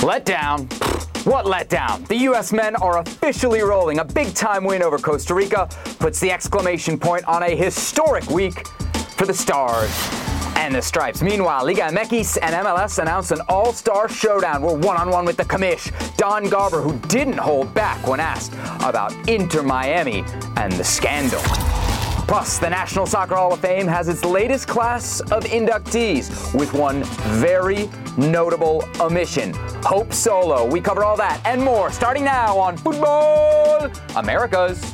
Letdown? What letdown? The U.S. men are officially rolling. A big-time win over Costa Rica puts the exclamation point on a historic week for the Stars and the Stripes. Meanwhile, Liga MX and MLS announced an all-star showdown. We're one-on-one with the commish, Don Garber, who didn't hold back when asked about Inter Miami and the scandal. Plus, the National Soccer Hall of Fame has its latest class of inductees with one very notable omission. Hope Solo. We cover all that and more starting now on Football Americas.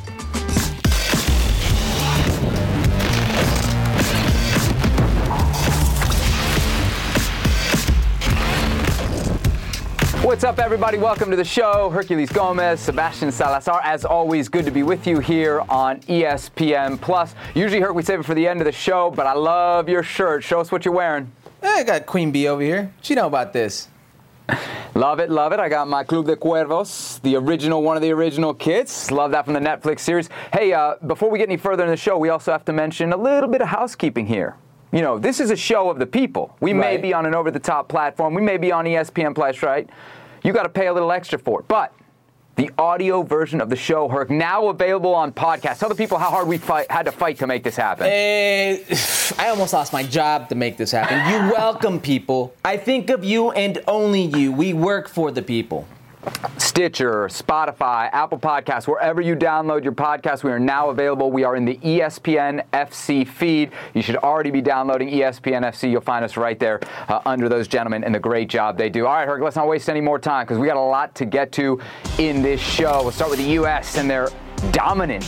What's up, everybody? Welcome to the show. Herculez Gomez, Sebastian Salazar. As always, good to be with you here on ESPN Plus. Usually, Herc, we save it for the end of the show, but I love your shirt. Show us what you're wearing. I got Queen Bee over here. What you know about this? Love it, love it. I got my Club de Cuervos, the original, one of the original kits. Love that from the Netflix series. Hey, before we get any further in the show, we also have to mention a little bit of housekeeping here. You know, this is a show of the people. We may be on an over-the-top platform. We may be on ESPN Plus, right? You got to pay a little extra for it. But the audio version of the show, Herc, now available on podcast. Tell the people how hard we had to fight to make this happen. I almost lost my job to make this happen. You welcome people. I think of you and only you. We work for the people. Stitcher, Spotify, Apple Podcasts, wherever you download your podcast, we are now available. We are in the ESPN FC feed. You should already be downloading ESPN FC. You'll find us right there under those gentlemen and the great job they do. All right, Herc, let's not waste any more time because we got a lot to get to in this show. We'll start with the U.S. and their dominant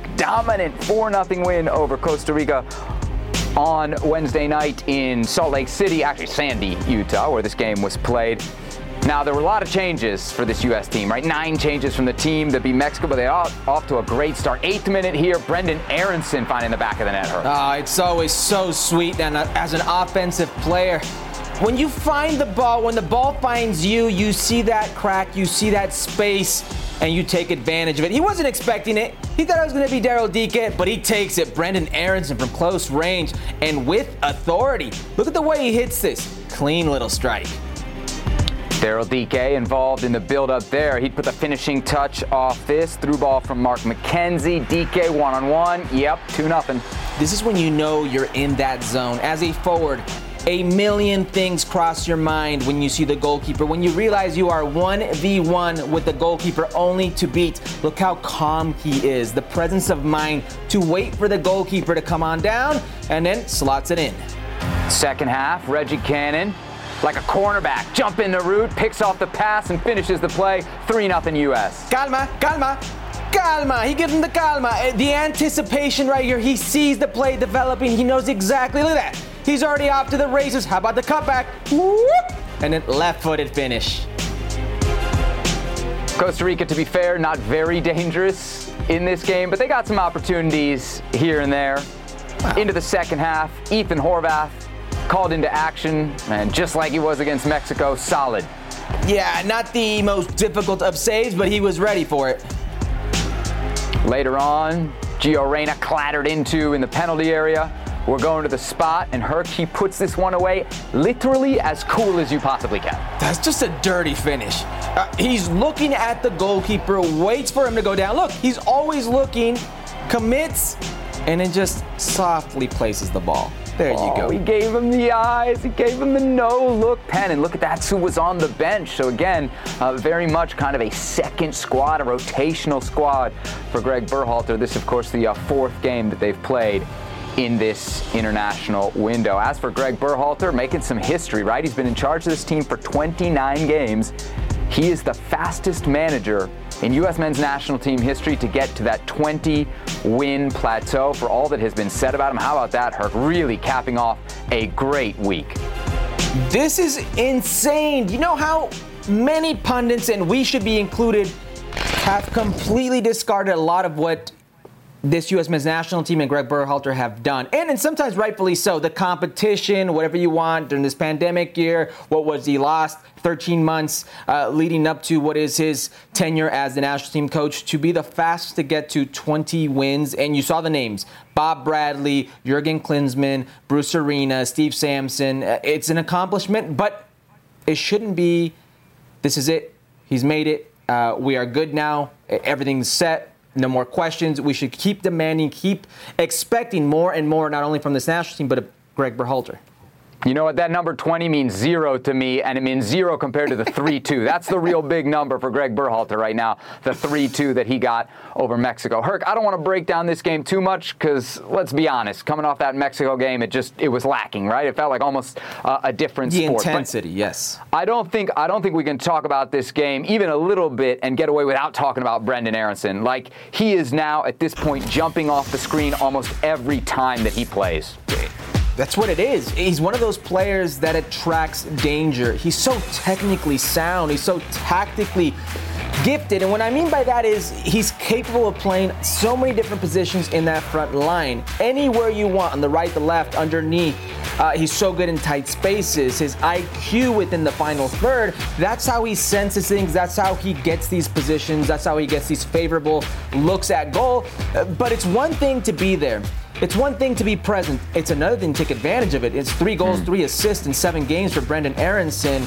4-0 win over Costa Rica on Wednesday night in Salt Lake City, actually Sandy, Utah, where this game was played. Now, there were a lot of changes for this U.S. team, right? 9 changes from the team that beat Mexico, but they are off to a great start. 8th minute here, Brenden Aaronson finding the back of the net. It's always so sweet, and as an offensive player, when you find the ball, when the ball finds you, you see that crack, you see that space, and you take advantage of it. He wasn't expecting it. He thought it was going to be Daryl Dike, but he takes it. Brenden Aaronson from close range and with authority. Look at the way he hits this. Clean little strike. Daryl Dike involved in the build-up there. He'd put the finishing touch off this. Through ball from Mark McKenzie. Dike one-on-one. Yep, 2-0. This is when you know you're in that zone. As a forward, a million things cross your mind when you see the goalkeeper. When you realize you are 1v1 with the goalkeeper only to beat. Look how calm he is. The presence of mind to wait for the goalkeeper to come on down and then slots it in. Second half, Reggie Cannon, like a cornerback, jump in the route, picks off the pass, and finishes the play. 3-0 U.S. Calma. He gives him the calma. The anticipation right here. He sees the play developing. He knows exactly. Look at that. He's already off to the races. How about the cutback? Whoop! And then left-footed finish. Costa Rica, to be fair, not very dangerous in this game, but they got some opportunities here and there. Wow. Into the second half, Ethan Horvath called into action, and just like he was against Mexico, solid. Yeah, not the most difficult of saves, but he was ready for it. Later on, Gio Reyna clattered into in the penalty area. We're going to the spot, and Herc, he puts this one away literally as cool as you possibly can. That's just a dirty finish. He's looking at the goalkeeper, waits for him to go down. Look, he's always looking, commits, and then just softly places the ball. There you go. He gave him the eyes. He gave him the no-look pen. And look at that's who was on the bench. So again, very much kind of a second squad, a rotational squad for Greg Berhalter. This, of course, the 4th game that they've played in this international window. As for Greg Berhalter, making some history, right? He's been in charge of this team for 29 games. He is the fastest manager in U.S. men's national team history to get to that 20-win plateau. For all that has been said about him, how about that, Herc? Really capping off a great week. This is insane. You know how many pundits, and we should be included, have completely discarded a lot of what this U.S. men's national team and Greg Berhalter have done. And sometimes rightfully so. The competition, whatever you want, during this pandemic year, what was he lost 13 months leading up to what is his tenure as the national team coach, to be the fastest to get to 20 wins. And you saw the names: Bob Bradley, Jurgen Klinsmann, Bruce Arena, Steve Sampson. It's an accomplishment, but it shouldn't be this is it. He's made it. We are good now. Everything's set. No more questions. We should keep demanding, keep expecting more and more, not only from this national team, but Greg Berhalter. You know what? That number 20 means 0 to me, and it means 0 compared to the 3-2. That's the real big number for Greg Berhalter right now, the 3-2 that he got over Mexico. Herc, I don't want to break down this game too much because, let's be honest, coming off that Mexico game, it was lacking, right? It felt like almost a different sport. The intensity, yes. I don't think we can talk about this game even a little bit and get away without talking about Brenden Aaronson. Like, he is now, at this point, jumping off the screen almost every time that he plays. That's what it is. He's one of those players that attracts danger. He's so technically sound. He's so tactically gifted. And what I mean by that is he's capable of playing so many different positions in that front line. Anywhere you want, on the right, the left, underneath. He's so good in tight spaces. His IQ within the final third, that's how he senses things. That's how he gets these positions. That's how he gets these favorable looks at goal. But it's one thing to be there. It's one thing to be present. It's another thing to take advantage of it. It's 3 goals, 3 assists in 7 games for Brenden Aaronson.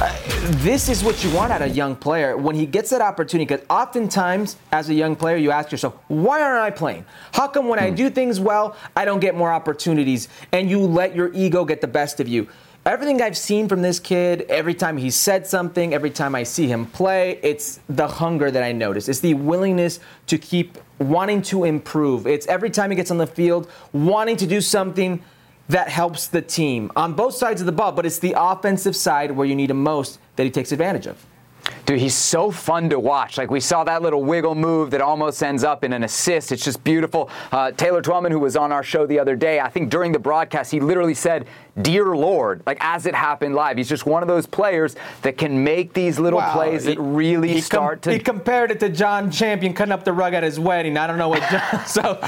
This is what you want out of a young player when he gets that opportunity. Because oftentimes, as a young player, you ask yourself, why aren't I playing? How come when I do things well, I don't get more opportunities? And you let your ego get the best of you. Everything I've seen from this kid, every time he said something, every time I see him play, it's the hunger that I notice. It's the willingness to keep wanting to improve. It's every time he gets on the field, wanting to do something that helps the team on both sides of the ball, but it's the offensive side where you need him most that he takes advantage of. Dude, he's so fun to watch. Like, we saw that little wiggle move that almost ends up in an assist. It's just beautiful. Taylor Twellman, who was on our show the other day, I think during the broadcast, he literally said, "Dear Lord," like as it happened live. He's just one of those players that can make these little plays that really start to... He compared it to John Champion cutting up the rug at his wedding. I don't know what John... So...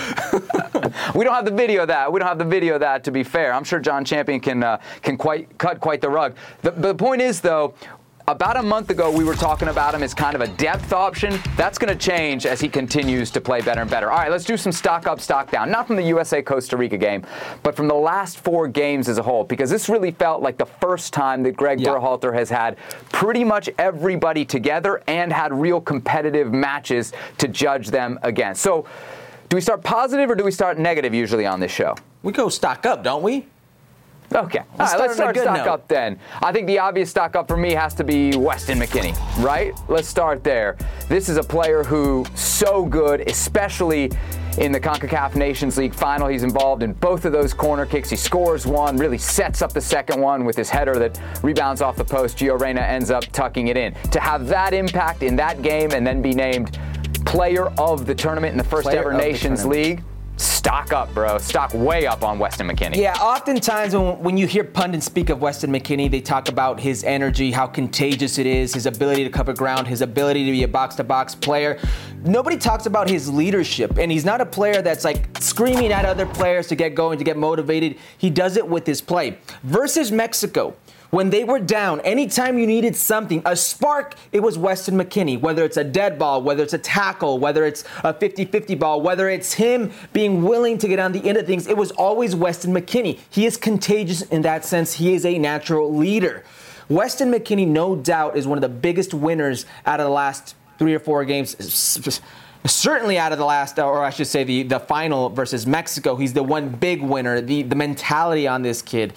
We don't have the video of that. We don't have the video of that, to be fair. I'm sure John Champion can cut quite the rug. The point is, though, about a month ago, we were talking about him as kind of a depth option. That's going to change as he continues to play better and better. All right, let's do some stock up, stock down. Not from the USA-Costa Rica game, but from the last 4 games as a whole, because this really felt like the first time that Greg Berhalter has had pretty much everybody together and had real competitive matches to judge them against. So do we start positive or do we start negative usually on this show? We go stock up, don't we? Okay. All right, let's start stock up then. I think the obvious stock up for me has to be Weston McKennie, right? Let's start there. This is a player who so good, especially in the CONCACAF Nations League final. He's involved in both of those corner kicks. He scores one, really sets up the second one with his header that rebounds off the post. Gio Reyna ends up tucking it in. To have that impact in that game and then be named player of the tournament in the first ever Nations League, stock up, bro. Stock way up on Weston McKennie. Yeah, oftentimes when you hear pundits speak of Weston McKennie, they talk about his energy, how contagious it is, his ability to cover ground, his ability to be a box-to-box player. Nobody talks about his leadership, and he's not a player that's like screaming at other players to get going, to get motivated. He does it with his play. Versus Mexico, when they were down, anytime you needed something, a spark, it was Weston McKennie. Whether it's a dead ball, whether it's a tackle, whether it's a 50-50 ball, whether it's him being willing to get on the end of things, it was always Weston McKennie. He is contagious in that sense. He is a natural leader. Weston McKennie, no doubt, is one of the biggest winners out of the last 3 or 4 games. Certainly out of the last, or I should say the final versus Mexico. He's the one big winner. The mentality on this kid,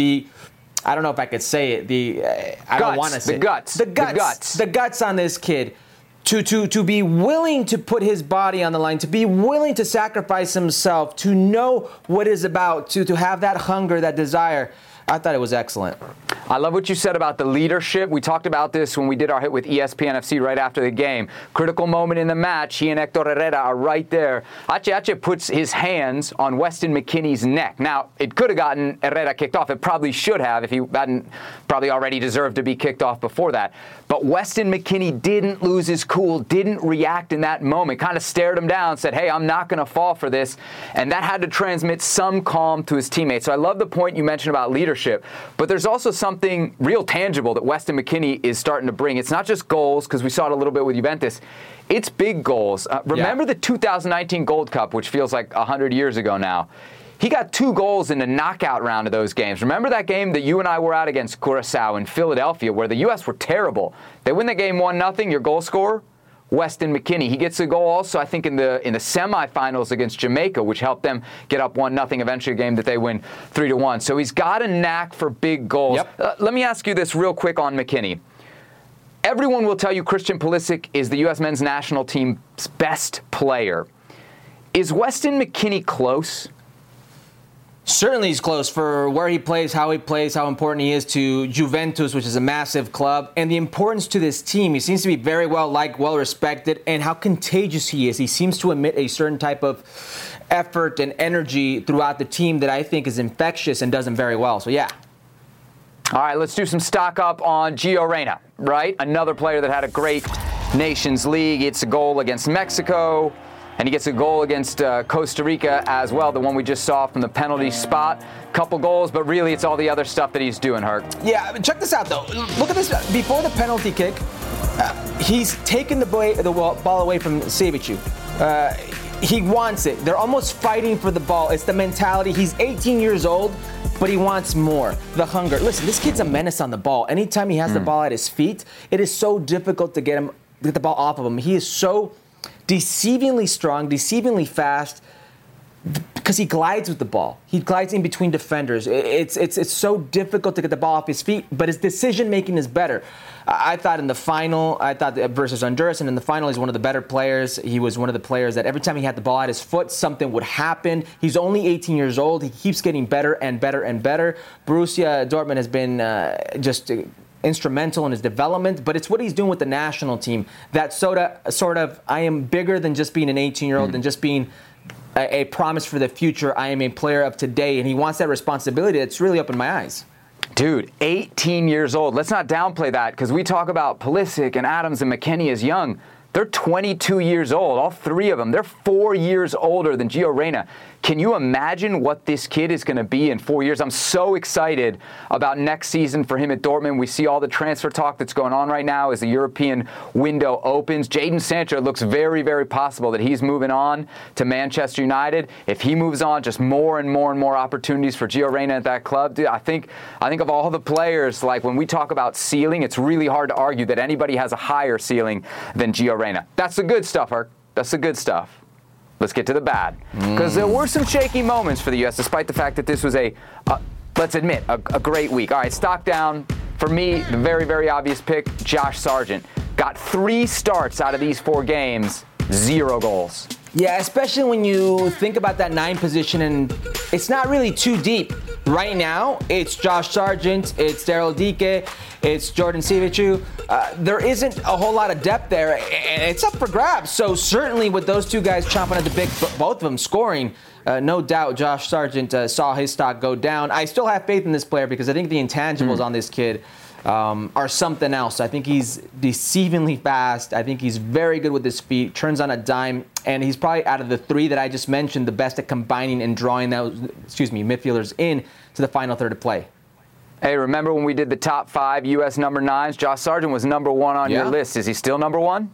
I don't know if I could say it. I don't want to say the guts on this kid to be willing to put his body on the line, to be willing to sacrifice himself, to know what it's about, to have that hunger, that desire. I thought it was excellent. I love what you said about the leadership. We talked about this when we did our hit with ESPN FC right after the game. Critical moment in the match. He and Hector Herrera are right there. Ache puts his hands on Weston McKennie's neck. Now, it could have gotten Herrera kicked off. It probably should have if he hadn't probably already deserved to be kicked off before that. But Weston McKennie didn't lose his cool, didn't react in that moment, kind of stared him down, said, hey, I'm not going to fall for this. And that had to transmit some calm to his teammates. So I love the point you mentioned about leadership. But there's also something real tangible that Weston McKennie is starting to bring. It's not just goals, because we saw it a little bit with Juventus. It's big goals. Remember the 2019 Gold Cup, which feels like 100 years ago now. He got 2 goals in the knockout round of those games. Remember that game that you and I were at against Curaçao in Philadelphia where the U.S. were terrible? They win the game 1-0, your goal scorer? Weston McKennie. He gets a goal also, I think, in the semifinals against Jamaica, which helped them get up 1-0, eventually a game that they win 3-1. So he's got a knack for big goals. Yep. Let me ask you this real quick on McKennie. Everyone will tell you Christian Pulisic is the U.S. men's national team's best player. Is Weston McKennie close? Certainly he's close for where he plays, how important he is to Juventus, which is a massive club, and the importance to this team. He seems to be very well liked, well respected, and how contagious he is. He seems to emit a certain type of effort and energy throughout the team that I think is infectious and does him very well. So, yeah. All right, let's do some stock up on Gio Reyna, right? Another player that had a great Nations League. It's a goal against Mexico. And he gets a goal against Costa Rica as well, the one we just saw from the penalty spot. Couple goals, but really it's all the other stuff that he's doing, Herc. Yeah, check this out, though. Look at this. Before the penalty kick, he's taken the ball away from Savic. He wants it. They're almost fighting for the ball. It's the mentality. He's 18 years old, but he wants more. The hunger. Listen, this kid's a menace on the ball. Anytime he has the ball at his feet, it is so difficult to get the ball off of him. He is so deceivingly strong, deceivingly fast, because he glides with the ball. He glides in between defenders. It's so difficult to get the ball off his feet, but his decision making is better. I thought in the final, versus Honduras, and in the final, he's one of the better players. He was one of the players that every time he had the ball at his foot, something would happen. He's only 18 years old. He keeps getting better and better and better. Borussia Dortmund has been just instrumental in his development, but it's what he's doing with the national team. That sort of, I am bigger than just being an 18-year-old, than just being a promise for the future. I am a player of today, and he wants that responsibility. It's really opened my eyes. Dude, 18 years old. Let's not downplay that, because we talk about Pulisic and Adams and McKennie as young. They're 22 years old, all 3 of them. They're 4 years older than Gio Reyna. Can you imagine what this kid is going to be in 4 years? I'm so excited about next season for him at Dortmund. We see all the transfer talk that's going on right now as the European window opens. Jadon Sancho, it looks very, very possible that he's moving on to Manchester United. If he moves on, just more and more and more opportunities for Gio Reyna at that club. Dude, I think of all the players, like when we talk about ceiling, it's really hard to argue that anybody has a higher ceiling than Gio Reyna. That's the good stuff, Herc. That's the good stuff. Let's get to the bad. Because there were some shaky moments for the U.S., despite the fact that this was let's admit, a great week. All right, stock down. For me, the very, very obvious pick, Josh Sargent. Got 3 starts out of these 4 games, 0 goals. Yeah, especially when you think about that 9 position, and it's not really too deep. Right now, it's Josh Sargent, it's Daryl Dike, it's Jordan Sivic. There isn't a whole lot of depth there, and it's up for grabs. So certainly with those 2 guys chomping at the bit, both of them scoring, no doubt Josh Sargent saw his stock go down. I still have faith in this player because I think the intangibles on this kid are something else. I think he's deceivingly fast. I think he's very good with his feet, turns on a dime, and he's probably out of the 3 that I just mentioned the best at combining and drawing those, midfielders in to the final third of play. Hey, remember when we did the top 5 U.S. number 9s? Josh Sargent was number 1 on your list. Is he still number 1?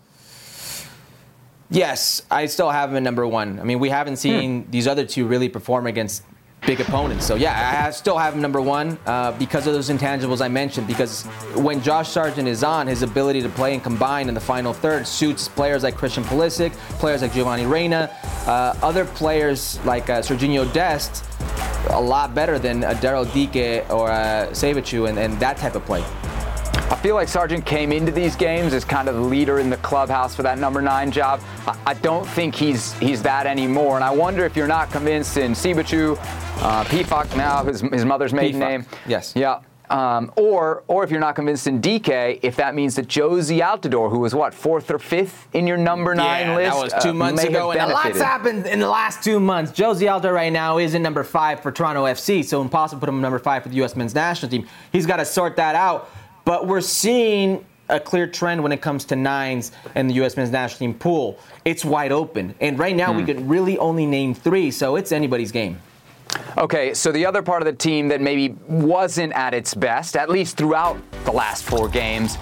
Yes, I still have him at number 1. I mean, we haven't seen these other 2 really perform against big opponents. So, yeah, I still have him number 1 because of those intangibles I mentioned. Because when Josh Sargent is on, his ability to play and combine in the final third suits players like Christian Pulisic, players like Giovanni Reyna, other players like Serginho Dest, a lot better than Daryl Dike or Savic and that type of play. I feel like Sargent came into these games as kind of the leader in the clubhouse for that number 9 job. I don't think he's that anymore, and I wonder if you're not convinced in Sibichu, Pifak now, his mother's maiden name. Yes. Yeah. Or if you're not convinced in DK, if that means that Jozy Altidore, who was 4th or 5th in your number 9 list, that was 2 months ago, and a lot's happened in the last 2 months. Jozy Altidore right now is in number 5 for Toronto FC, so impossible to put him in number 5 for the U.S. men's national team. He's got to sort that out, but we're seeing a clear trend when it comes to 9s in the U.S. men's national team pool. It's wide open, and right now we can really only name 3, so it's anybody's game. Okay, so the other part of the team that maybe wasn't at its best, at least throughout the last 4 games,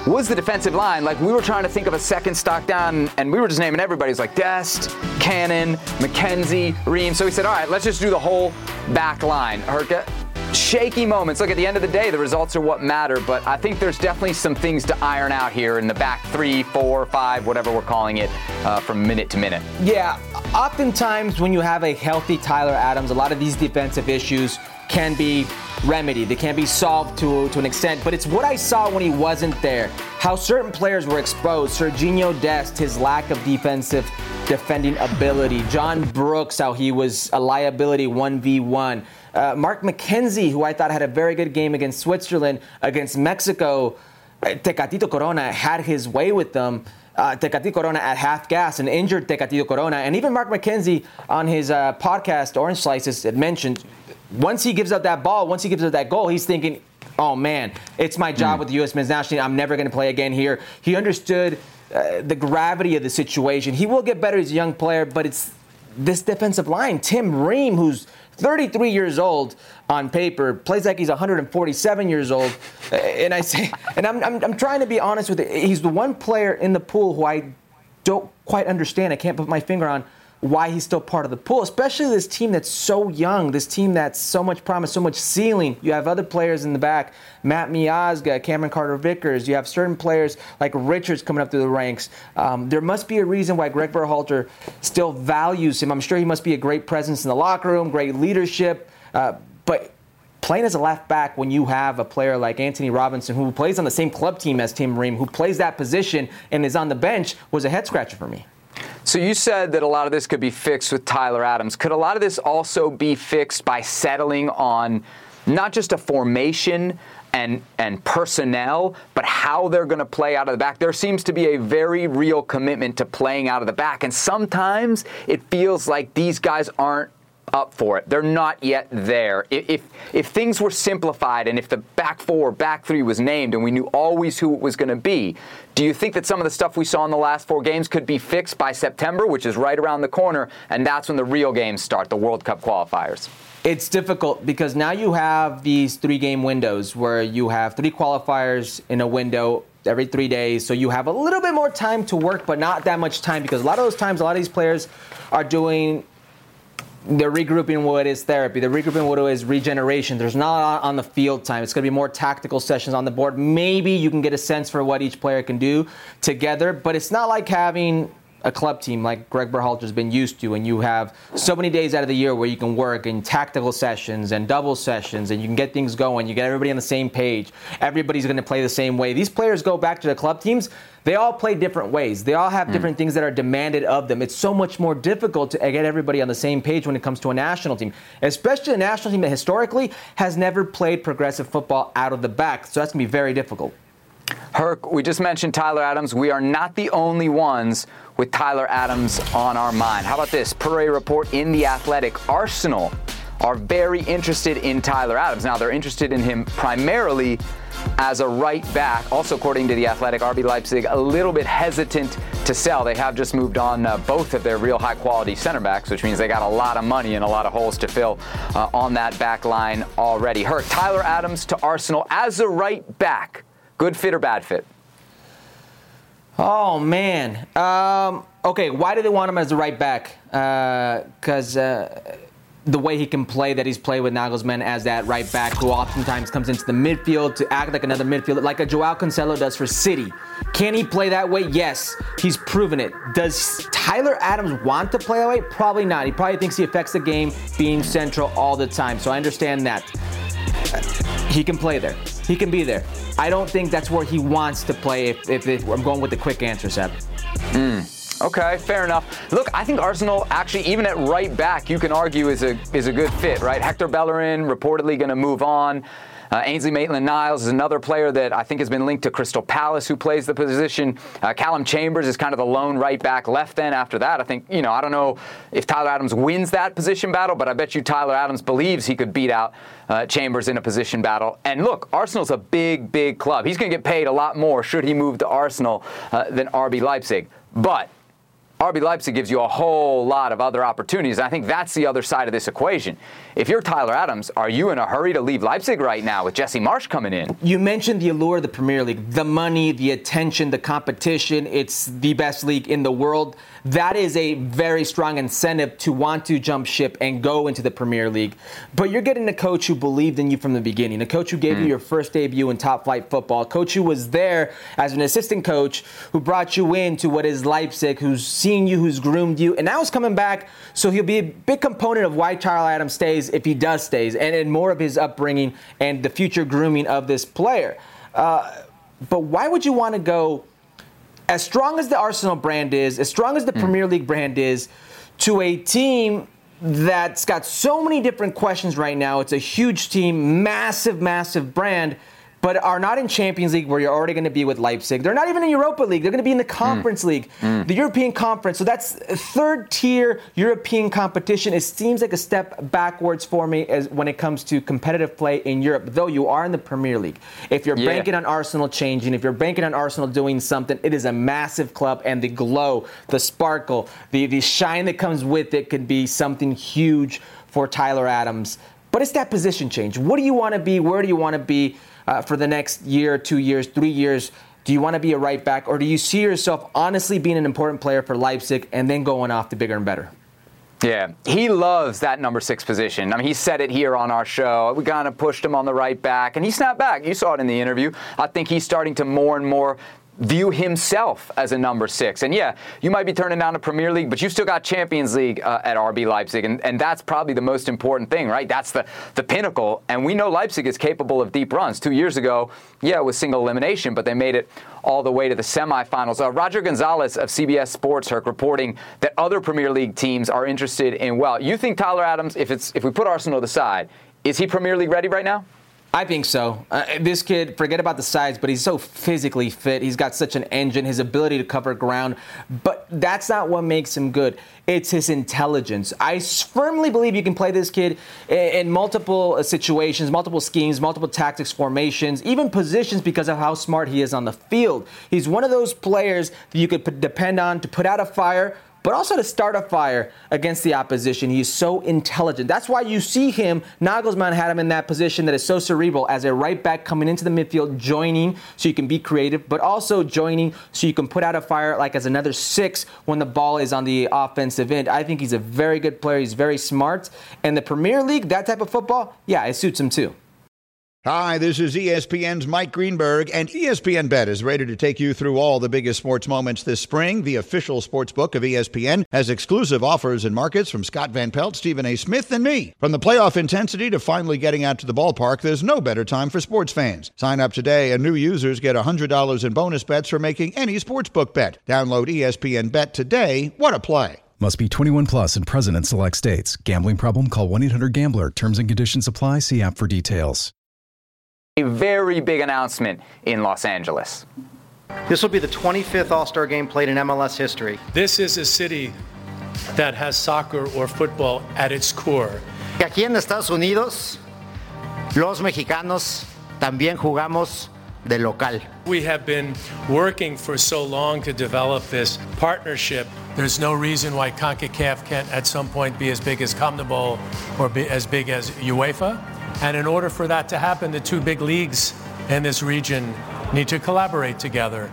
was the defensive line. Like, we were trying to think of a second stock down, and we were just naming everybody. It's like Dest, Cannon, McKenzie, Ream. So we said, all right, let's just do the whole back line. Herka, shaky moments. Look, at the end of the day, the results are what matter, but I think there's definitely some things to iron out here in the back 3, 4, 5, whatever we're calling it, from minute to minute. Yeah, oftentimes when you have a healthy Tyler Adams, a lot of these defensive issues can be remedied. They can be solved to an extent, but it's what I saw when he wasn't there. How certain players were exposed. Serginho Dest, his lack of defending ability. John Brooks, how he was a liability 1v1. Mark McKenzie, who I thought had a very good game against Switzerland. Against Mexico, Tecatito Corona had his way with them. Tecatito Corona at half gas, an injured Tecatito Corona. And even Mark McKenzie on his podcast, Orange Slices, had mentioned once he gives up that ball, once he gives up that goal, he's thinking, oh man, it's my job with the U.S. men's national team. I'm never going to play again here. He understood the gravity of the situation. He will get better as a young player, but it's this defensive line. Tim Ream, who's 33 years old on paper, plays like he's 147 years old. And I say, and I'm trying to be honest with it. He's the one player in the pool who I don't quite understand. I can't put my finger on why he's still part of the pool, especially this team that's so young, this team that's so much promise, so much ceiling. You have other players in the back, Matt Miazga, Cameron Carter-Vickers. You have certain players like Richards coming up through the ranks. There must be a reason why Greg Berhalter still values him. I'm sure he must be a great presence in the locker room, great leadership, but playing as a left back when you have a player like Anthony Robinson, who plays on the same club team as Tim Ream, who plays that position and is on the bench, was a head-scratcher for me. So you said that a lot of this could be fixed with Tyler Adams. Could a lot of this also be fixed by settling on not just a formation and personnel, but how they're going to play out of the back? There seems to be a very real commitment to playing out of the back, and sometimes it feels like these guys aren't up for it. They're not yet there. If things were simplified and if the back 4, back 3 was named and we knew always who it was going to be, do you think that some of the stuff we saw in the last 4 games could be fixed by September, which is right around the corner, and that's when the real games start, the World Cup qualifiers? It's difficult because now you have these 3-game windows where you have 3 qualifiers in a window every 3 days. So you have a little bit more time to work, but not that much time, because a lot of those times, a lot of these players are doing, they're regrouping what is therapy. They're regrouping what is regeneration. There's not a lot on the field time. It's going to be more tactical sessions on the board. Maybe you can get a sense for what each player can do together, but it's not like having a club team like Greg Berhalter's been used to, and you have so many days out of the year where you can work in tactical sessions and double sessions, and you can get things going. You get everybody on the same page. Everybody's going to play the same way. These players go back to the club teams. They all play different ways. They all have different things that are demanded of them. It's so much more difficult to get everybody on the same page when it comes to a national team, especially a national team that historically has never played progressive football out of the back. So that's going to be very difficult. Herc, we just mentioned Tyler Adams. We are not the only ones with Tyler Adams on our mind. How about this? Per a report in The Athletic, Arsenal are very interested in Tyler Adams. Now, they're interested in him primarily as a right back. Also, according to The Athletic, RB Leipzig a little bit hesitant to sell. They have just moved on both of their real high-quality center backs, which means they got a lot of money and a lot of holes to fill on that back line already. Herc, Tyler Adams to Arsenal as a right back. Good fit or bad fit? Oh, man. Okay, why do they want him as a right back? Because the way he can play, that he's played with Nagelsmann as that right back, who oftentimes comes into the midfield to act like another midfielder, like a Joao Cancelo does for City. Can he play that way? Yes, he's proven it. Does Tyler Adams want to play that way? Probably not. He probably thinks he affects the game being central all the time, so I understand that. He can play there. He can be there. I don't think that's where he wants to play if I'm going with the quick answer, Seb. Okay, fair enough. Look, I think Arsenal actually, even at right back, you can argue is a good fit, right? Hector Bellerin reportedly going to move on. Ainsley Maitland-Niles is another player that I think has been linked to Crystal Palace, who plays the position. Callum Chambers is kind of the lone right back left then. After that, I think, I don't know if Tyler Adams wins that position battle, but I bet you Tyler Adams believes he could beat out Chambers in a position battle. And look, Arsenal's a big, big club. He's going to get paid a lot more should he move to Arsenal than RB Leipzig. But RB Leipzig gives you a whole lot of other opportunities. I think that's the other side of this equation. If you're Tyler Adams, are you in a hurry to leave Leipzig right now with Jesse Marsch coming in? You mentioned the allure of the Premier League, the money, the attention, the competition. It's the best league in the world. That is a very strong incentive to want to jump ship and go into the Premier League. But you're getting a coach who believed in you from the beginning, a coach who gave you your first debut in top flight football, a coach who was there as an assistant coach, who brought you into what is Leipzig, who's seen you, who's groomed you, and now he's coming back. So he'll be a big component of why Tyler Adams stays, if he does stays, and more of his upbringing and the future grooming of this player. But why would you want to go, as strong as the Arsenal brand is, as strong as the Premier League brand is, to a team that's got so many different questions right now? It's a huge team, massive, massive brand, but are not in Champions League where you're already going to be with Leipzig. They're not even in Europa League. They're going to be in the Conference League, the European Conference. So that's third-tier European competition. It seems like a step backwards for me as when it comes to competitive play in Europe, though you are in the Premier League. If you're banking on Arsenal changing, if you're banking on Arsenal doing something, it is a massive club, and the glow, the sparkle, the shine that comes with it could be something huge for Tyler Adams. But it's that position change. What do you want to be? Where do you want to be? For the next year, 2 years, 3 years? Do you want to be a right back, or do you see yourself honestly being an important player for Leipzig and then going off to bigger and better? Yeah, he loves that number 6 position. I mean, he said it here on our show. We kind of pushed him on the right back, and he snapped back. You saw it in the interview. I think he's starting to more and more view himself as a number 6. And yeah, you might be turning down the Premier League, but you've still got Champions League at RB Leipzig, and that's probably the most important thing, right? That's the pinnacle, and we know Leipzig is capable of deep runs. 2 years ago, yeah, it was single elimination, but they made it all the way to the semifinals. Roger Gonzalez of CBS Sports Herc reporting that other Premier League teams are interested in, well, you think Tyler Adams, if we put Arsenal aside, is he Premier League ready right now? I think so. This kid, forget about the size, but he's so physically fit. He's got such an engine, his ability to cover ground. But that's not what makes him good. It's his intelligence. I firmly believe you can play this kid in multiple situations, multiple schemes, multiple tactics, formations, even positions because of how smart he is on the field. He's one of those players that you could depend on to put out a fire, but also to start a fire against the opposition. He's so intelligent. That's why you see him, Nagelsmann had him in that position that is so cerebral as a right back coming into the midfield, joining so you can be creative, but also joining so you can put out a fire like as another 6 when the ball is on the offensive end. I think he's a very good player. He's very smart. And the Premier League, that type of football, yeah, it suits him too. Hi, this is ESPN's Mike Greenberg, and ESPN Bet is ready to take you through all the biggest sports moments this spring. The official sports book of ESPN has exclusive offers and markets from Scott Van Pelt, Stephen A. Smith, and me. From the playoff intensity to finally getting out to the ballpark, there's no better time for sports fans. Sign up today, and new users get $100 in bonus bets for making any sportsbook bet. Download ESPN Bet today. What a play. Must be 21 plus and present in select states. Gambling problem? Call 1-800-GAMBLER. Terms and conditions apply. See app for details. A very big announcement in Los Angeles. This will be the 25th All-Star Game played in MLS history. This is a city that has soccer or football at its core. Aquí en Estados Unidos, los mexicanos también jugamos de local. We have been working for so long to develop this partnership. There's no reason why CONCACAF can't at some point be as big as CONMEBOL or be as big as UEFA. And in order for that to happen, the two big leagues in this region need to collaborate together.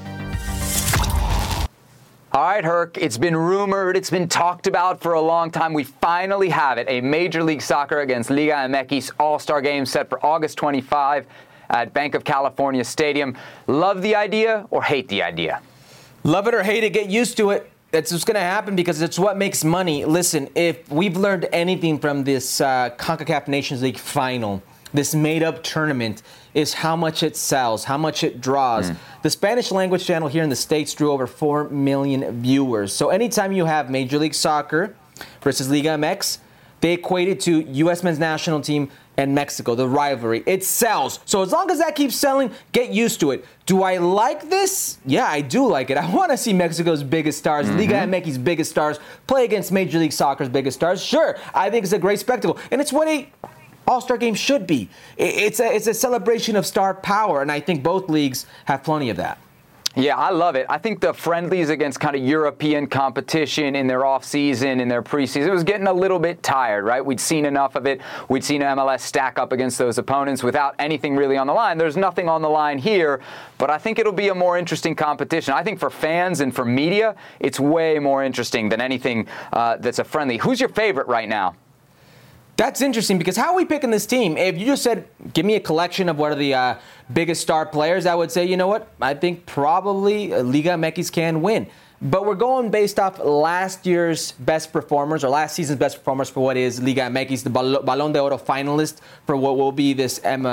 All right, Herc, it's been rumored, it's been talked about for a long time. We finally have it. A Major League Soccer against Liga MX All-Star Game set for August 25 at Banc of California Stadium. Love the idea or hate the idea? Love it or hate it, get used to it. That's what's going to happen because it's what makes money. Listen, if we've learned anything from this CONCACAF Nations League final, this made-up tournament, is how much it sells, how much it draws. The Spanish language channel here in the States drew over 4 million viewers. So anytime you have Major League Soccer versus Liga MX, they equate it to U.S. men's national team and Mexico, the rivalry. It sells. So as long as that keeps selling, get used to it. Do I like this? Yeah, I do like it. I want to see Mexico's biggest stars, Liga MX's biggest stars, play against Major League Soccer's biggest stars. Sure, I think it's a great spectacle. And it's what a All-Star game should be. It's a celebration of star power, and I think both leagues have plenty of that. Yeah, I love it. I think the friendlies against kind of European competition in their off-season, in their preseason, it was getting a little bit tired, right? We'd seen enough of it. We'd seen MLS stack up against those opponents without anything really on the line. There's nothing on the line here, but I think it'll be a more interesting competition. I think for fans and for media, it's way more interesting than anything that's a friendly. Who's your favorite right now? That's interesting because how are we picking this team? If you just said, give me a collection of what are the biggest star players, I would say, you know what? I think probably Liga MX can win. But we're going based off last year's best performers or last season's best performers for what is Liga MX, the Balón de Oro finalist for what will be this Liga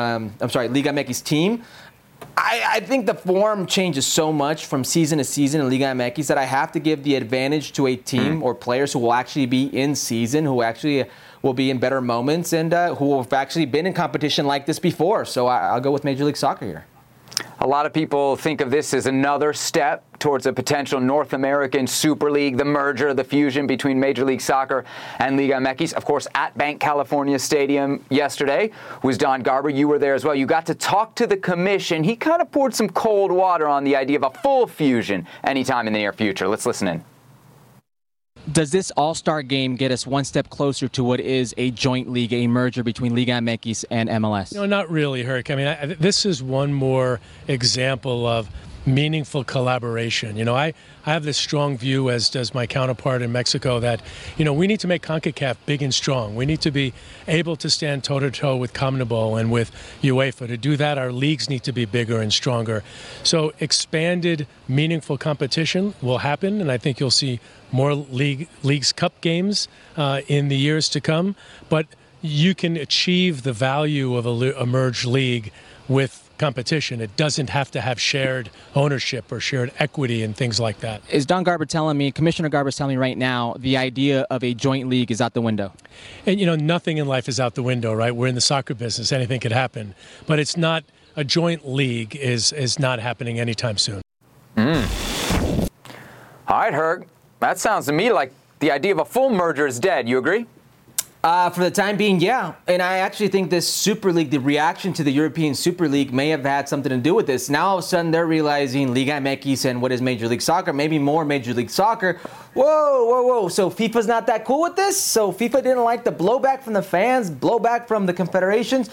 MX team. I think the form changes so much from season to season in Liga MX that I have to give the advantage to a team or players who will actually be in season, who actually will be in better moments, and who have actually been in competition like this before. So I'll go with Major League Soccer here. A lot of people think of this as another step towards a potential North American Super League, the merger, the fusion between Major League Soccer and Liga MX. Of course, at Bank California Stadium yesterday was Don Garber. You were there as well. You got to talk to the commission. He kind of poured some cold water on the idea of a full fusion anytime in the near future. Let's listen in. Does this all-star game get us one step closer to what is a joint league, a merger between Liga MX and MLS? No, not really, Herc. I mean, this is one more example of meaningful collaboration. You know, I have this strong view, as does my counterpart in Mexico, that, you know, we need to make CONCACAF big and strong. We need to be able to stand toe-to-toe with CONMEBOL and with UEFA. To do that, our leagues need to be bigger and stronger. So expanded, meaningful competition will happen, and I think you'll see more Leagues Cup games in the years to come. But you can achieve the value of a merged league with competition. It doesn't have to have shared ownership or shared equity and things like that. Is Don Garber telling me, Commissioner Garber is telling me right now, the idea of a joint league is out the window? And, you know, nothing in life is out the window, right? We're in the soccer business. Anything could happen. But it's not, a joint league is not happening anytime soon. All right, Herc. That sounds to me like the idea of a full merger is dead. You agree? For the time being, yeah. And I actually think this Super League, the reaction to the European Super League may have had something to do with this. Now all of a sudden they're realizing Liga MX and what is Major League Soccer, maybe more Major League Soccer. Whoa. So FIFA's not that cool with this? So FIFA didn't like the blowback from the fans, blowback from the confederations?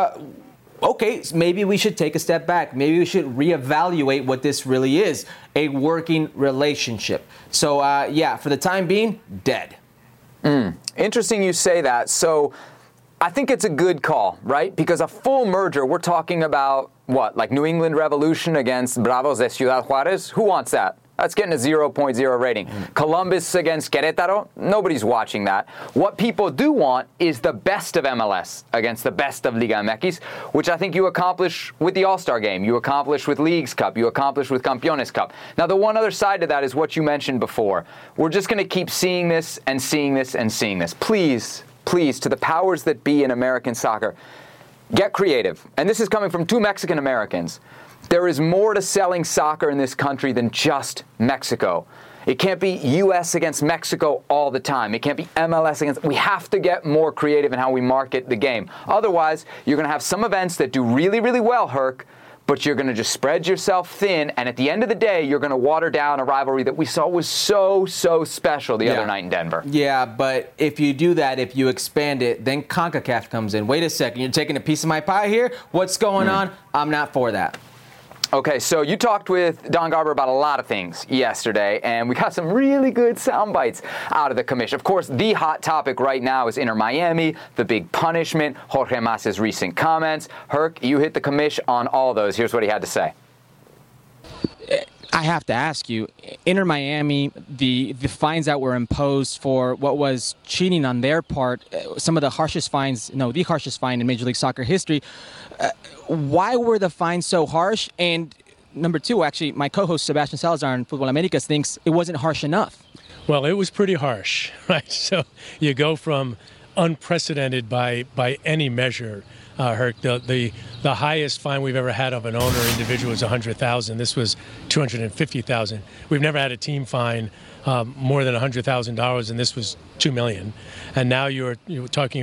Okay, so maybe we should take a step back. Maybe we should reevaluate what this really is, a working relationship. So, yeah, for the time being, dead. Interesting you say that. So I think it's a good call, right? Because a full merger, we're talking about, what, like New England Revolution against Bravos de Ciudad Juarez? Who wants that? That's getting a 0.0 rating. Columbus against Querétaro? Nobody's watching that. What people do want is the best of MLS against the best of Liga MX, which I think you accomplish with the All-Star Game. You accomplish with Leagues Cup. You accomplish with Campeones Cup. Now, the one other side to that is what you mentioned before. We're just going to keep seeing this and seeing this and seeing this. Please, to the powers that be in American soccer, get creative. And this is coming from two Mexican Americans. There is more to selling soccer in this country than just Mexico. It can't be U.S. against Mexico all the time. It can't be MLS against... We have to get more creative in how we market the game. Otherwise, you're going to have some events that do really, really well, Herc, but you're going to just spread yourself thin, and at the end of the day, you're going to water down a rivalry that we saw was so special the other night in Denver. Yeah, but if you do that, if you expand it, then CONCACAF comes in. Wait a second, you're taking a piece of my pie here? What's going on? I'm not for that. Okay, so you talked with Don Garber about a lot of things yesterday, and we got some really good sound bites out of the commission. Of course, the hot topic right now is Inter Miami, the big punishment, Jorge Mas's recent comments. Herc, you hit the commish on all those. Here's what he had to say. I have to ask you, Inter Miami, the fines that were imposed for what was cheating on their part, some of the harshest fines, the harshest fine in Major League Soccer history. Why were the fines so harsh? And number two, actually, my co-host Sebastian Salazar in Fútbol Americas thinks it wasn't harsh enough. Well, it was pretty harsh, right? So you go from unprecedented by any measure. Herc, the highest fine we've ever had of an owner individual was $100,000. This was $250,000. We've never had a team fine more than $100,000, and this was $2 million. And now you're talking about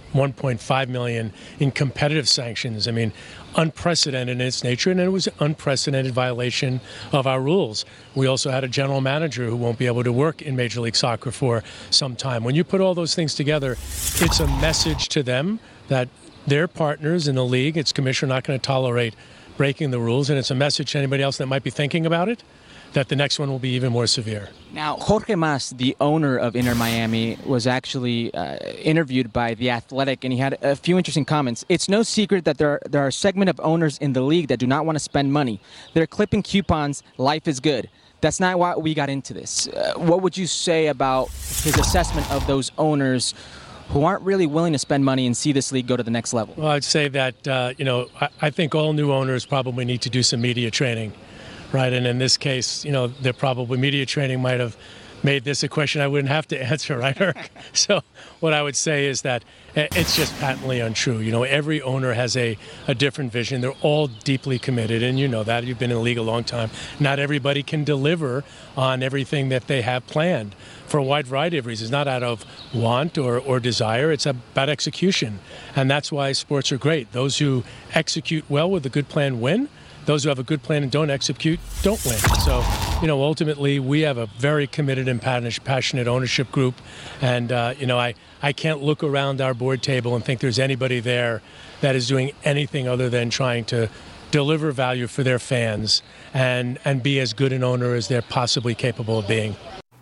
$1.5 million in competitive sanctions. I mean, unprecedented in its nature, and it was an unprecedented violation of our rules. We also had a general manager who won't be able to work in Major League Soccer for some time. When you put all those things together, it's a message to them that their partners in the league, its commissioner, not going to tolerate breaking the rules, and it's a message to anybody else that might be thinking about it, that the next one will be even more severe. Now, Jorge Mas, the owner of Inter Miami, was actually interviewed by The Athletic, and he had a few interesting comments. It's no secret that there are a segment of owners in the league that do not want to spend money. They're clipping coupons, life is good. That's not why we got into this. What would you say about his assessment of those owners who aren't really willing to spend money and see this league go to the next level? Well, I'd say that, I think all new owners probably need to do some media training. Right, and in this case, they're probably media training might have made this a question I wouldn't have to answer, right, Herc? So what I would say is that it's just patently untrue. Every owner has a different vision. They're all deeply committed, and you know that. You've been in the league a long time. Not everybody can deliver on everything that they have planned for a wide variety of reasons, not out of want or desire. It's about execution, and that's why sports are great. Those who execute well with a good plan win. Those who have a good plan and don't execute don't win. So, ultimately, we have a very committed and passionate ownership group. And, I can't look around our board table and think there's anybody there that is doing anything other than trying to deliver value for their fans and be as good an owner as they're possibly capable of being.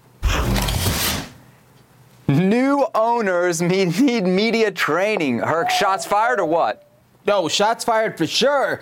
New owners need media training. Herc, shots fired or what? No, shots fired for sure.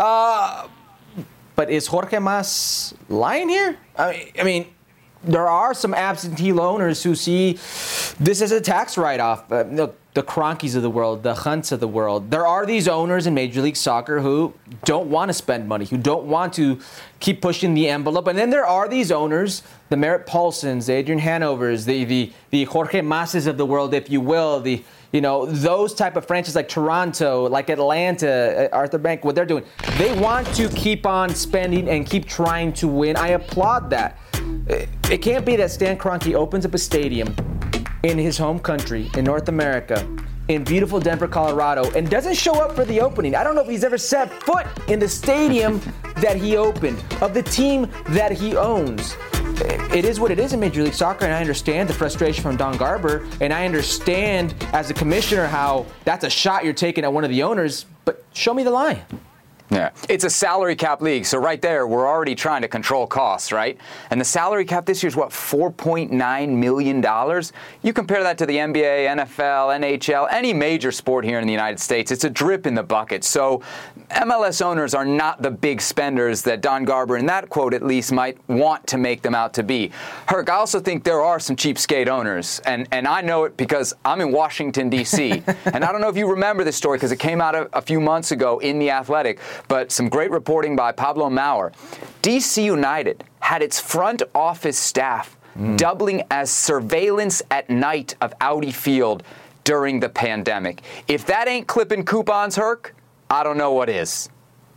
But is Jorge Mas lying here? I mean, there are some absentee loaners who see this as a tax write-off. The Kroenkes of the world, the Hunts of the world. There are these owners in Major League Soccer who don't want to spend money, who don't want to keep pushing the envelope. And then there are these owners, the Merritt Paulsons, the Adrian Hanovers, the Jorge Mases of the world, if you will, those type of franchises like Toronto, like Atlanta, Arthur Blank, what they're doing. They want to keep on spending and keep trying to win. I applaud that. It can't be that Stan Kroenke opens up a stadium in his home country, in North America, in beautiful Denver, Colorado, and doesn't show up for the opening. I don't know if he's ever set foot in the stadium that he opened, of the team that he owns. It is what it is in Major League Soccer, and I understand the frustration from Don Garber, and I understand as a commissioner how that's a shot you're taking at one of the owners, but show me the line. Yeah, it's a salary cap league, so right there, we're already trying to control costs, right? And the salary cap this year is, $4.9 million? You compare that to the NBA, NFL, NHL, any major sport here in the United States, it's a drip in the bucket. So MLS owners are not the big spenders that Don Garber, in that quote at least, might want to make them out to be. Herc, I also think there are some cheapskate owners, and I know it because I'm in Washington, D.C., and I don't know if you remember this story because it came out a few months ago in The Athletic, but some great reporting by Pablo Maurer. DC United had its front office staff doubling as surveillance at night of Audi Field during the pandemic. If that ain't clipping coupons, Herc, I don't know what is.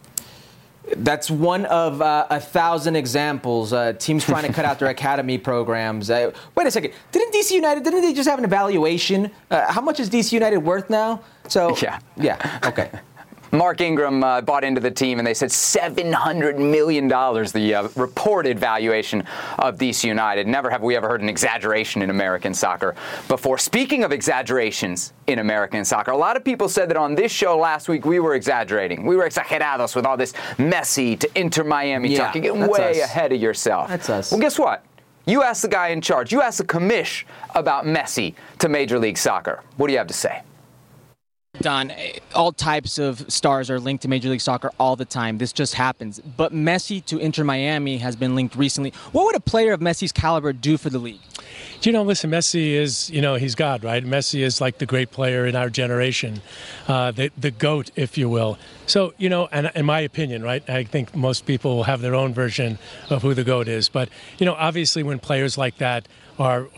That's one of 1,000 examples. Teams trying to cut out their academy programs. Wait a second. Didn't they just have an evaluation? How much is DC United worth now? Yeah. Okay. Mark Ingram bought into the team, and they said $700 million, the reported valuation of DC United. Never have we ever heard an exaggeration in American soccer before. Speaking of exaggerations in American soccer, a lot of people said that on this show last week we were exaggerating. We were exagerados with all this Messi to Inter Miami talk. You're getting way ahead of yourself. That's us. Well, guess what? You asked the guy in charge. You asked the commish about Messi to Major League Soccer. What do you have to say? Don, all types of stars are linked to Major League Soccer all the time. This just happens. But Messi to Inter Miami has been linked recently. What would a player of Messi's caliber do for the league? Listen, Messi is, he's God, right? Messi is like the great player in our generation, the GOAT, if you will. So, and in my opinion, right, I think most people will have their own version of who the GOAT is. But, obviously when players like that are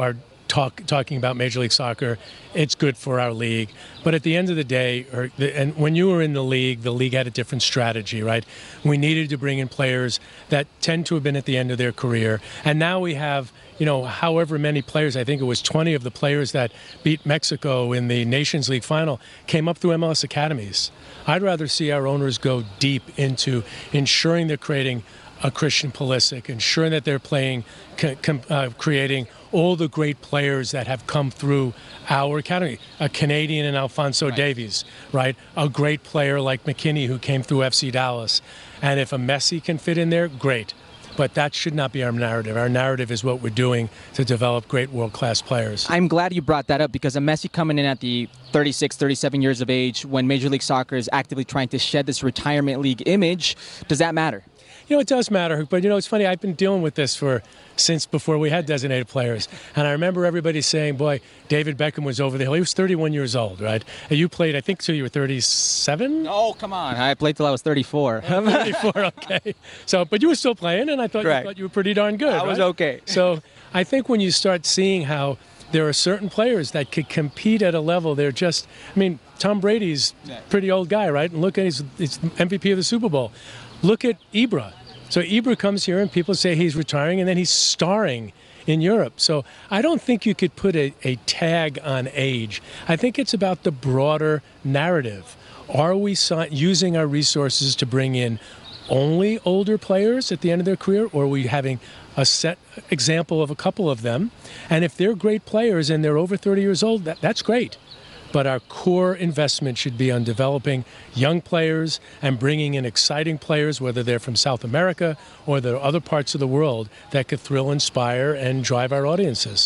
talking about Major League Soccer. It's good for our league. But at the end of the day, and when you were in the league had a different strategy, right? We needed to bring in players that tend to have been at the end of their career. And now we have, however many players, I think it was 20 of the players that beat Mexico in the Nations League final came up through MLS academies. I'd rather see our owners go deep into ensuring they're creating a Christian Pulisic, ensuring that they're creating all the great players that have come through our academy. A Canadian in Alphonso Davies, right? A great player like McKinney who came through FC Dallas. And if a Messi can fit in there, great. But that should not be our narrative. Our narrative is what we're doing to develop great world-class players. I'm glad you brought that up because a Messi coming in at the 36, 37 years of age when Major League Soccer is actively trying to shed this retirement league image, does that matter? It does matter, but it's funny, I've been dealing with this since before we had designated players. And I remember everybody saying, boy, David Beckham was over the hill. He was 31 years old, right? And you played, I think, till you were 37? Oh, come on. I played till I was 34. 34, okay. But you were still playing, and I thought you were pretty darn good, I was okay. So I think when you start seeing how there are certain players that could compete at a level, they're just, Tom Brady's a pretty old guy, right? And look at he's MVP of the Super Bowl. Look at Ibra. So Ibra comes here and people say he's retiring and then he's starring in Europe. So I don't think you could put a tag on age. I think it's about the broader narrative. Are we using our resources to bring in only older players at the end of their career, or are we having a set example of a couple of them? And if they're great players and they're over 30 years old, that's great. But our core investment should be on developing young players and bringing in exciting players, whether they're from South America or there are other parts of the world that could thrill, inspire, and drive our audiences.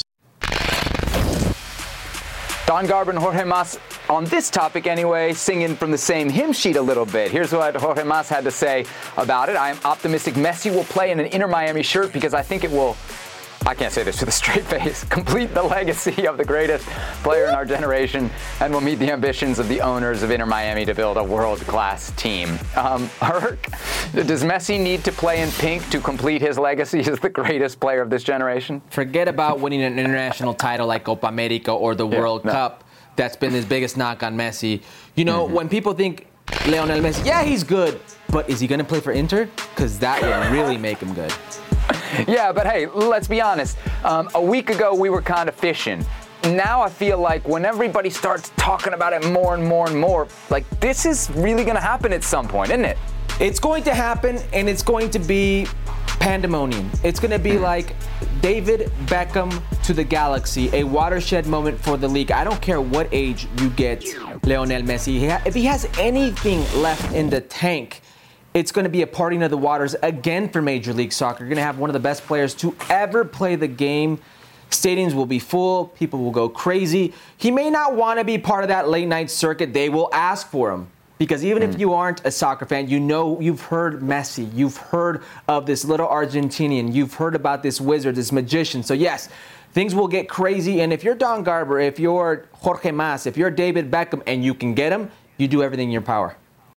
Don Garber and Jorge Mas, on this topic anyway, singing from the same hymn sheet a little bit. Here's what Jorge Mas had to say about it. I am optimistic Messi will play in an Inter Miami shirt because I think it will, I can't say this with a straight face, complete the legacy of the greatest player in our generation and will meet the ambitions of the owners of Inter Miami to build a world-class team. Herc, does Messi need to play in pink to complete his legacy as the greatest player of this generation? Forget about winning an international title like Copa America or the World Cup. That's been his biggest knock on Messi. When people think Lionel Messi, yeah, he's good, but is he going to play for Inter? Because that would really make him good. Yeah, but hey, let's be honest. A week ago, we were kind of fishing. Now I feel like when everybody starts talking about it more and more and more, like this is really going to happen at some point, isn't it? It's going to happen, and it's going to be pandemonium. It's going to be like David Beckham to the Galaxy, a watershed moment for the league. I don't care what age you get Lionel Messi. If he has anything left in the tank, it's going to be a parting of the waters again for Major League Soccer. You're going to have one of the best players to ever play the game. Stadiums will be full. People will go crazy. He may not want to be part of that late night circuit. They will ask for him. Because even if you aren't a soccer fan, you've heard Messi. You've heard of this little Argentinian. You've heard about this wizard, this magician. So yes, things will get crazy. And if you're Don Garber, if you're Jorge Mas, if you're David Beckham, and you can get him, you do everything in your power.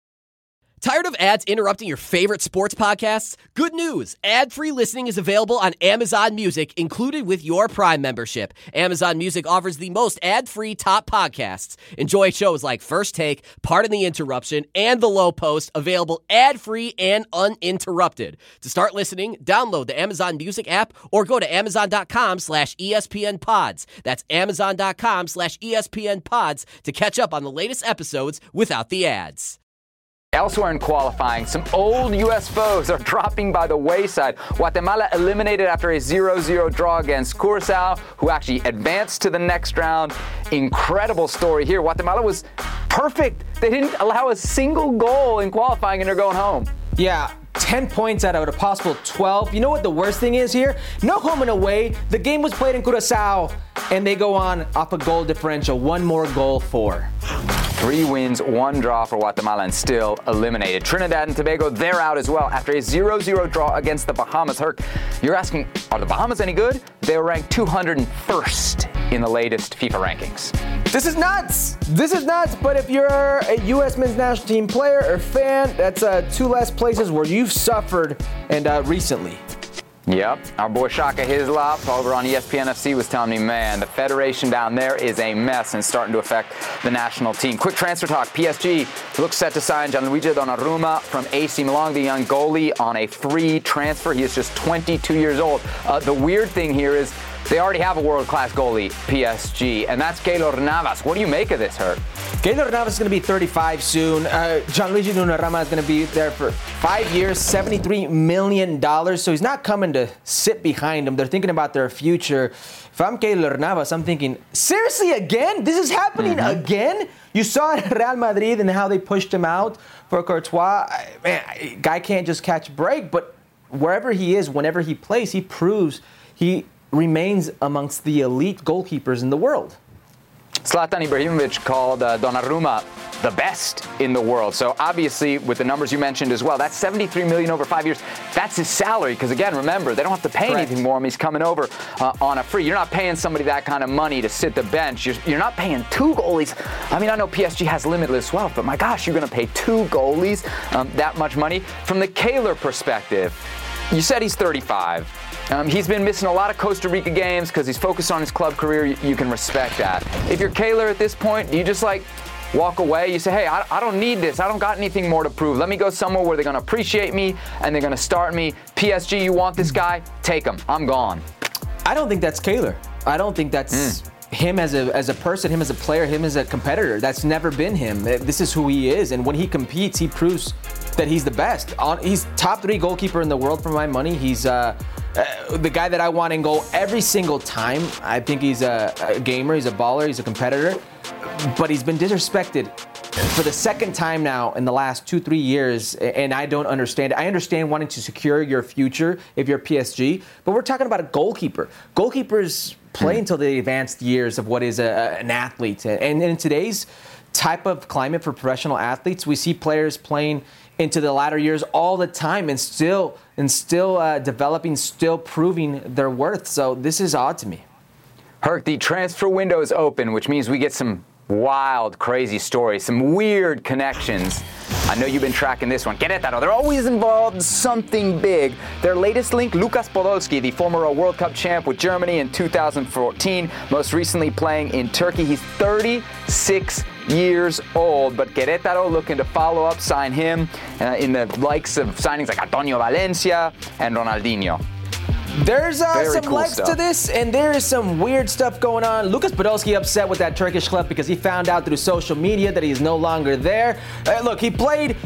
Tired of ads interrupting your favorite sports podcasts? Good news! Ad-free listening is available on Amazon Music, included with your Prime membership. Amazon Music offers the most ad-free top podcasts. Enjoy shows like First Take, Pardon the Interruption, and The Low Post, available ad-free and uninterrupted. To start listening, download the Amazon Music app or go to amazon.com/ESPNpods. That's amazon.com/ESPNpods to catch up on the latest episodes without the ads. Elsewhere in qualifying, some old U.S. foes are dropping by the wayside. Guatemala eliminated after a 0-0 draw against Curaçao, who actually advanced to the next round. Incredible story here. Guatemala was perfect. They didn't allow a single goal in qualifying, and they're going home. Yeah, 10 points out of a possible 12. You know what the worst thing is here? No home and away. The game was played in Curaçao, and they go on off a goal differential. One more goal for. 3 wins, 1 draw for Guatemala and still eliminated. Trinidad and Tobago, they're out as well after a 0-0 draw against the Bahamas. Herc, you're asking, are the Bahamas any good? They were ranked 201st in the latest FIFA rankings. This is nuts. But if you're a U.S. men's national team player or fan, that's 2 less places where you've suffered and recently. Yep, our boy Shaka Hislop over on ESPN FC was telling me, man, the federation down there is a mess and starting to affect the national team. Quick transfer talk. PSG looks set to sign Gianluigi Donnarumma from AC Milan, the young goalie, on a free transfer. He is just 22 years old. The weird thing here is they already have a world-class goalie, PSG, and that's Keylor Navas. What do you make of this, Hurt? Keylor Navas is going to be 35 soon. Gianluigi Donnarumma is going to be there for 5 years, $73 million. So he's not coming to sit behind him. They're thinking about their future. If I'm Keylor Navas, I'm thinking, seriously, again? This is happening again? You saw it at Real Madrid and how they pushed him out for Courtois. Man, guy can't just catch a break, but wherever he is, whenever he plays, he proves he remains amongst the elite goalkeepers in the world. Zlatan Ibrahimovic called Donnarumma the best in the world. So obviously, with the numbers you mentioned as well, that's $73 million over 5 years. That's his salary. Because again, remember, they don't have to pay anything for him. He's coming over on a free. You're not paying somebody that kind of money to sit the bench. You're not paying two goalies. I mean, I know PSG has limitless wealth, but my gosh, you're going to pay two goalies that much money. From the Keylor perspective, you said he's 35. He's been missing a lot of Costa Rica games because he's focused on his club career. You can respect that. If you're Keylor at this point, do you just walk away? You say, hey, I don't need this. I don't got anything more to prove. Let me go somewhere where they're going to appreciate me and they're going to start me. PSG, you want this guy? Take him. I'm gone. I don't think that's Keylor. I don't think that's him as a person, him as a player, him as a competitor. That's never been him. This is who he is. And when he competes, he proves that he's the best. He's top 3 goalkeeper in the world for my money. He's the guy that I want in goal every single time. I think he's a gamer, he's a baller, he's a competitor. But he's been disrespected for the second time now in the last 2-3 years, and I don't understand it. I understand wanting to secure your future if you're PSG, but we're talking about a goalkeeper. Goalkeepers play until the advanced years of what is an athlete. And in today's type of climate for professional athletes, we see players playing into the latter years all the time and still developing, still proving their worth. So this is odd to me. Herc, the transfer window is open, which means we get some wild, crazy stories, some weird connections. I know you've been tracking this one. Querétaro, they're always involved in something big. Their latest link, Lukas Podolski, the former World Cup champ with Germany in 2014, most recently playing in Turkey. He's 36 years old, but Querétaro looking to follow up, sign him in the likes of signings like Antonio Valencia and Ronaldinho. There's some cool legs stuff to this, and there is some weird stuff going on. Lukas Podolski upset with that Turkish club because he found out through social media that he's no longer there. Look, he played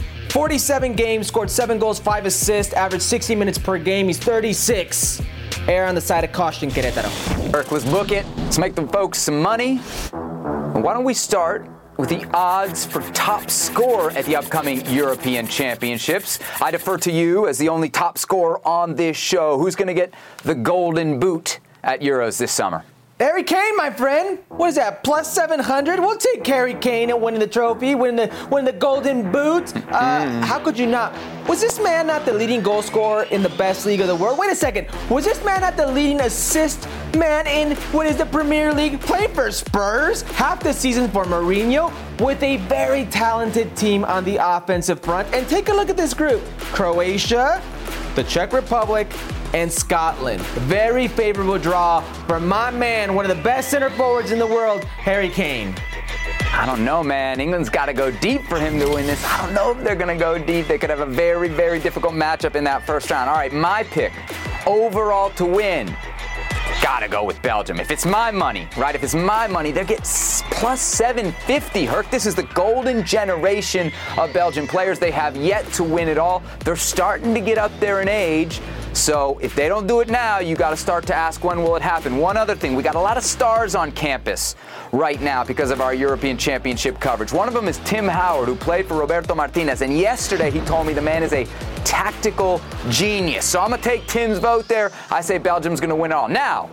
47 games, scored 7 goals, 5 assists, averaged 60 minutes per game. He's 36. Err on the side of caution, Querétaro. Eric, let's book it. Let's make the folks some money. Why don't we start with the odds for top scorer at the upcoming European Championships? I defer to you as the only top scorer on this show. Who's going to get the golden boot at Euros this summer? Harry Kane, my friend. What is that, plus 700? We'll take Harry Kane at winning the trophy, winning the golden boot. How could you not? Was this man not the leading goal scorer in the best league of the world? Wait a second. Was this man not the leading assist man in what is the Premier League? Played for Spurs half the season for Mourinho with a very talented team on the offensive front. And take a look at this group. Croatia, the Czech Republic, and Scotland. Very favorable draw for my man, one of the best center forwards in the world, Harry Kane. I don't know, man. England's got to go deep for him to win this. I don't know if they're going to go deep. They could have a very, very difficult matchup in that first round. All right, my pick overall to win. Gotta go with Belgium. If it's my money, right? If it's my money, they get plus 750. Herc, this is the golden generation of Belgian players. They have yet to win it all. They're starting to get up there in age. So if they don't do it now, you got to start to ask, when will it happen? One other thing, we got a lot of stars on campus right now because of our European Championship coverage. One of them is Tim Howard, who played for Roberto Martinez. And yesterday he told me the man is a tactical genius. So I'm going to take Tim's vote there. I say Belgium's going to win it all. Now,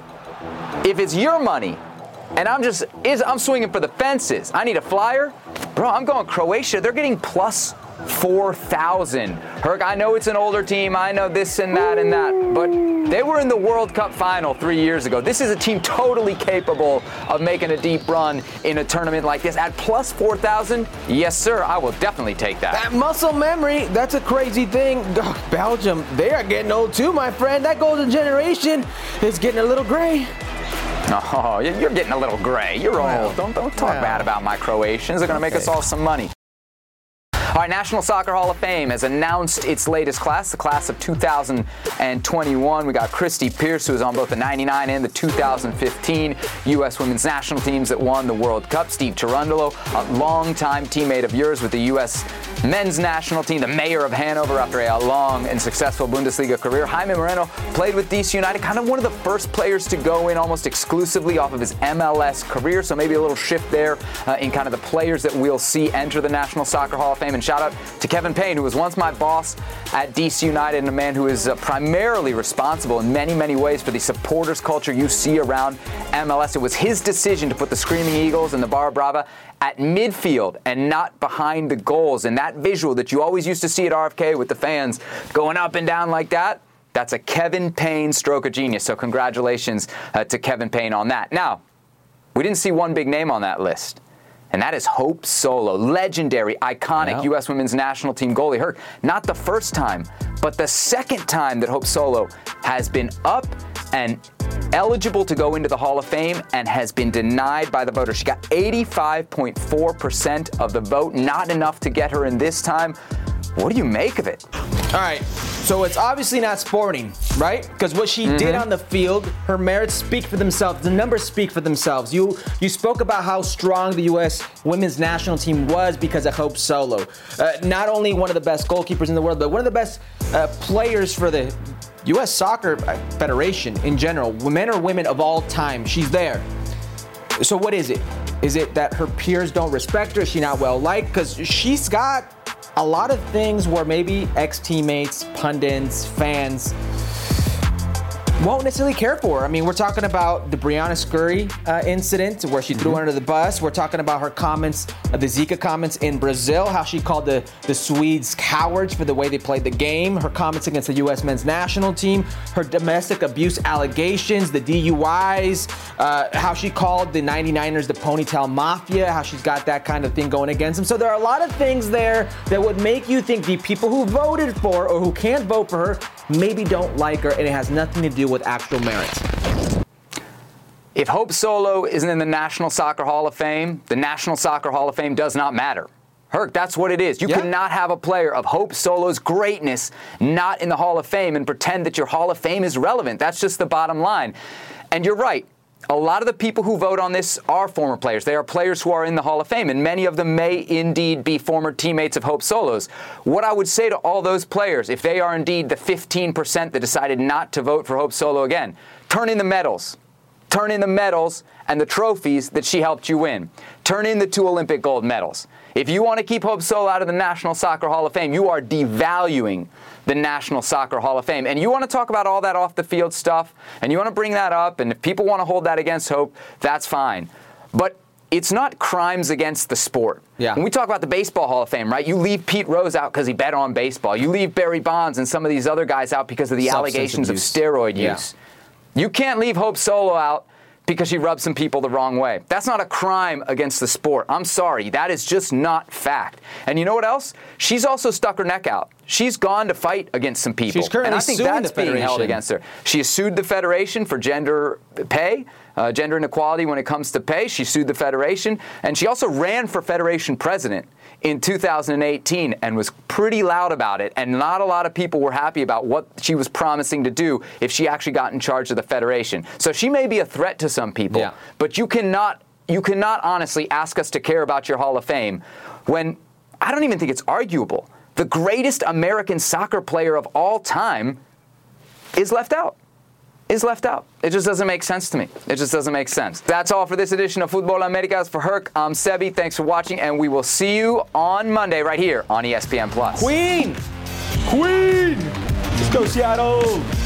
if it's your money, and I'm swinging for the fences, I need a flyer, bro, I'm going Croatia. They're getting plus 4,000. Herc, I know it's an older team. I know this and that and that. But they were in the World Cup final 3 years ago. This is a team totally capable of making a deep run in a tournament like this. At plus 4,000, yes, sir, I will definitely take that. That muscle memory, that's a crazy thing. Belgium, they are getting old too, my friend. That golden generation is getting a little gray. Oh, you're getting a little gray. You're old. Don't talk bad about my Croatians. They're going to make us all some money. All right, National Soccer Hall of Fame has announced its latest class, the class of 2021. We got Christy Pierce, who was on both the 99 and the 2015 U.S. women's national teams that won the World Cup. Steve Cherundolo, a longtime teammate of yours with the U.S. men's national team, the mayor of Hanover after a long and successful Bundesliga career. Jaime Moreno played with DC United, kind of one of the first players to go in almost exclusively off of his MLS career, so maybe a little shift there in kind of the players that we'll see enter the National Soccer Hall of Fame. And shout out to Kevin Payne, who was once my boss at DC United and a man who is primarily responsible in many, many ways for the supporters culture you see around MLS. It was his decision to put the Screaming Eagles and the Barra Brava at midfield and not behind the goals. And that visual that you always used to see at RFK with the fans going up and down like that, that's a Kevin Payne stroke of genius. So congratulations to Kevin Payne on that. Now, we didn't see one big name on that list, and that is Hope Solo, legendary, iconic U.S. women's national team goalie. Herc, not the first time, but the second time that Hope Solo has been up and eligible to go into the Hall of Fame and has been denied by the voters. She got 85.4% of the vote, not enough to get her in this time. What do you make of it? All right, so it's obviously not sporting, right? Because what she did on the field, her merits speak for themselves. The numbers speak for themselves. You spoke about how strong the U.S. women's national team was because of Hope Solo. Not only one of the best goalkeepers in the world, but one of the best players for the U.S. Soccer Federation in general, men or women of all time. She's there. So what is it? Is it that her peers don't respect her? Is she not well liked? Because she's got a lot of things where maybe ex-teammates, pundits, fans won't necessarily care for her. I mean, we're talking about the Brianna Scurry incident where she threw her under the bus. We're talking about her comments, the Zika comments in Brazil, how she called the Swedes cowards for the way they played the game, her comments against the U.S. men's national team, her domestic abuse allegations, the DUIs, how she called the 99ers the ponytail mafia, how she's got that kind of thing going against them. So there are a lot of things there that would make you think the people who voted for her or who can't vote for her maybe don't like her, and it has nothing to do with actual merits. If Hope Solo isn't in the National Soccer Hall of Fame, the National Soccer Hall of Fame does not matter. Herc, that's what it is. You cannot have a player of Hope Solo's greatness not in the Hall of Fame and pretend that your Hall of Fame is relevant. That's just the bottom line. And you're right. A lot of the people who vote on this are former players. They are players who are in the Hall of Fame, and many of them may indeed be former teammates of Hope Solo's. What I would say to all those players, if they are indeed the 15% that decided not to vote for Hope Solo again, turn in the medals. Turn in the medals and the trophies that she helped you win. Turn in the 2 Olympic gold medals. If you want to keep Hope Solo out of the National Soccer Hall of Fame, you are devaluing the National Soccer Hall of Fame. And you want to talk about all that off-the-field stuff, and you want to bring that up, and if people want to hold that against Hope, that's fine. But it's not crimes against the sport. When we talk about the Baseball Hall of Fame, right, you leave Pete Rose out because he bet on baseball. You leave Barry Bonds and some of these other guys out because of the allegations of steroid use. You can't leave Hope Solo out because she rubbed some people the wrong way. That's not a crime against the sport. I'm sorry. That is just not fact. And you know what else? She's also stuck her neck out. She's gone to fight against some people. She's currently and I think suing that's the Federation. being held against her. She has sued the Federation for gender pay, gender inequality when it comes to pay. She sued the Federation. And she also ran for Federation president in 2018 and was pretty loud about it. And not a lot of people were happy about what she was promising to do if she actually got in charge of the Federation. So she may be a threat to some people, but you cannot honestly ask us to care about your Hall of Fame when I don't even think it's arguable. The greatest American soccer player of all time is left out. It just doesn't make sense to me. It just doesn't make sense. That's all for this edition of Futbol Americas. For Herc, I'm Sebi. Thanks for watching, and we will see you on Monday right here on ESPN+. Queen! Let's go, Seattle!